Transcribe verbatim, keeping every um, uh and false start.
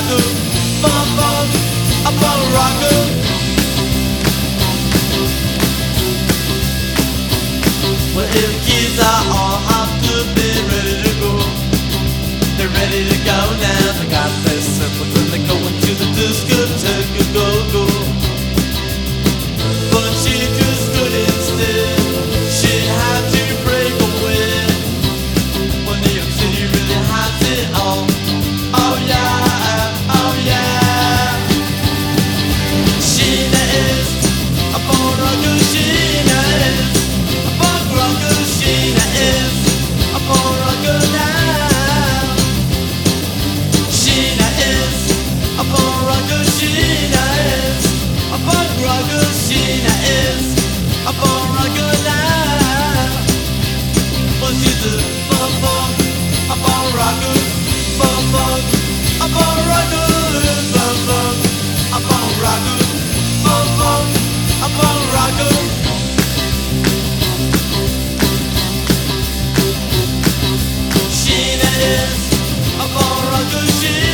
rocker, bum bum, a bum rocker. Well, if the kids are all hopped up and ready to go, they're ready to go now. They got their slippers and they're going to the discotheque, go go. But she just couldn't stay. She had to break away. Well, New York City really has it all. Oh yeah, oh yeah. Sheena is a bone rocker. Sheena is a punk rocker. Sheena is a bone rocker now. Sheena is a bone rocker. Sheena is a punk rocker. Sheena is a bone rocker now. Well, she's a bum bum, a bone rocker, bum bum, a bone rocker, bum bum, a bone rocker, bum bum, a bone rocker. Sheena is a bone rocker. She